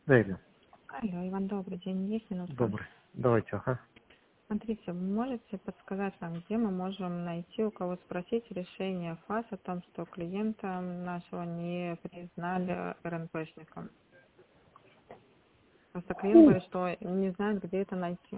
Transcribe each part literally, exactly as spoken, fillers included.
Да, Илья. Алло, Иван, добрый день. Есть минутка? Добрый. Давайте, ага. Смотрите, вы можете подсказать нам, где мы можем найти, у кого спросить решение ФАС о том, что клиента нашего не признали РНПшником? Просто клиент говорит, что не знает, где это найти.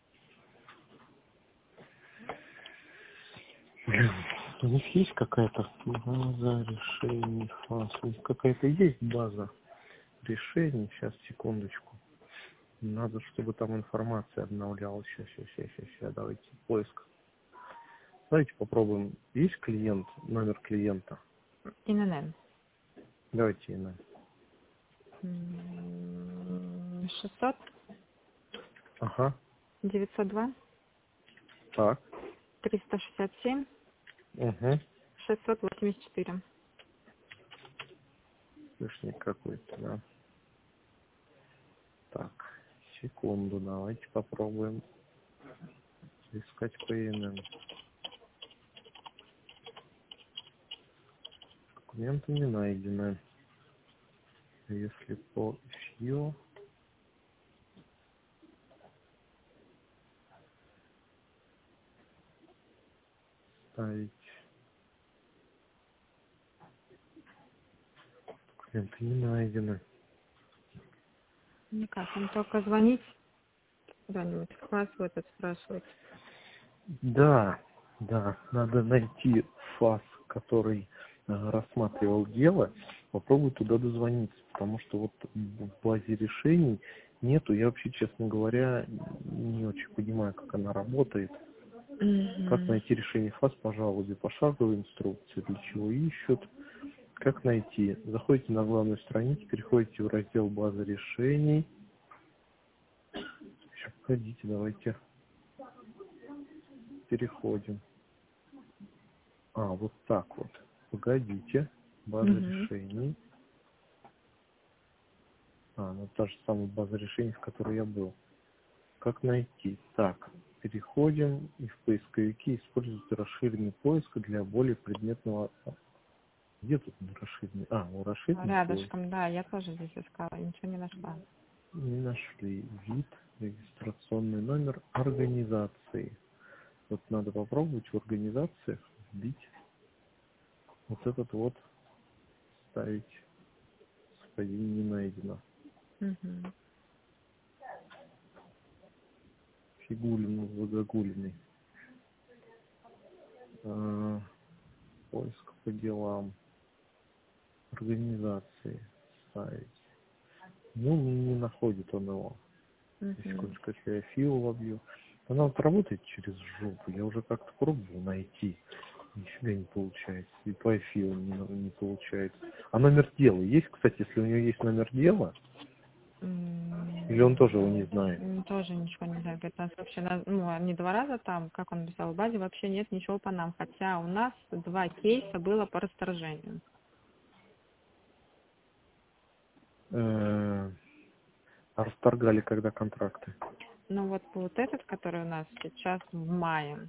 Блин, у них есть какая-то база решений фаз? У них какая-то есть база решений? Сейчас, секундочку. Надо, чтобы там информация обновлялась. Сейчас, сейчас, сейчас, сейчас, сейчас. Давайте поиск. Давайте попробуем. Есть клиент, номер клиента? ИНН. Давайте имя. М, шестьсот Ага. девятьсот два Так. триста шестьдесят семь Угу. шестьсот восемьдесят четыре. Слышник какой-то, да. Так. Секунду, давайте попробуем искать по имени. Документы не найдены. Если по фью ставить документы не найдены. Никак, он только звонить куда-нибудь, в ФАС в этот спрашивать. Да, да, надо найти ФАС, который э, рассматривал дело, попробуй туда дозвониться, потому что вот в базе решений нету. Я вообще, честно говоря, не очень понимаю, как она работает. Как Угу. найти решение ФАС по жалобе, пошаговой инструкции, для чего ищут. Как найти? Заходите на главную страницу, переходите в раздел базы решений. Сейчас, погодите, давайте переходим. А, вот так вот. Погодите. База Угу. решений. А, ну та же самая база решений, в которой я был. Как найти? Так, переходим и в поисковике используйте расширенный поиск для более предметного... Где тут расширенный? А, ну расширенный поиск. Рядышком, да, я тоже здесь искала, ничего не нашла. Не нашли. Вид, регистрационный номер организации. Вот надо попробовать в организациях вбить вот этот вот, ставить совпадение не найдено. Угу. Фигулин, загогулиный. А, поиск по делам. Организации ставить. Ну, не находит он его. Угу. Секундочку, если я фил вобью. Она вот работает через жопу. Я уже как-то пробовал найти. Нифига не получается. И по филу не, не получается. А номер дела есть, кстати, если у него есть номер дела? Или он тоже его не знает? М, Тоже ничего не знаю. Говорит, у нас вообще, на- ну, они два раза там, как он написал в базе, вообще нет ничего по нам. Хотя у нас два кейса было по расторжению. Э, А расторгали когда контракты? Но вот вот этот, который у нас сейчас в мае,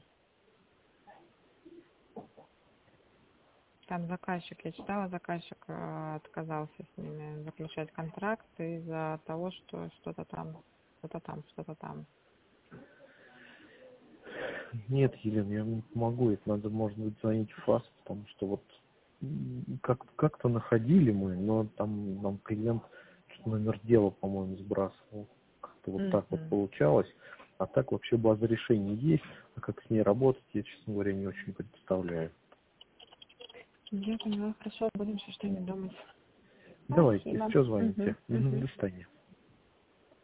там заказчик, я читала, заказчик э, отказался с ними заключать контракт из-за того, что что-то там, что-то там, что-то там. Нет, Елена, я не помогу. Это надо, может быть, звонить в ФАС, потому что вот м, как, как-то находили мы, но там нам клиент что-то номер дела, по-моему, сбрасывал. Как-то вот так вот Угу. получалось. А так вообще база решений есть, а как с ней работать, я, честно говоря, не очень представляю. Я поняла, хорошо, будем еще что-нибудь думать. Давайте, Спасибо. все Угу. звоните. Мгм, Угу. до свидания.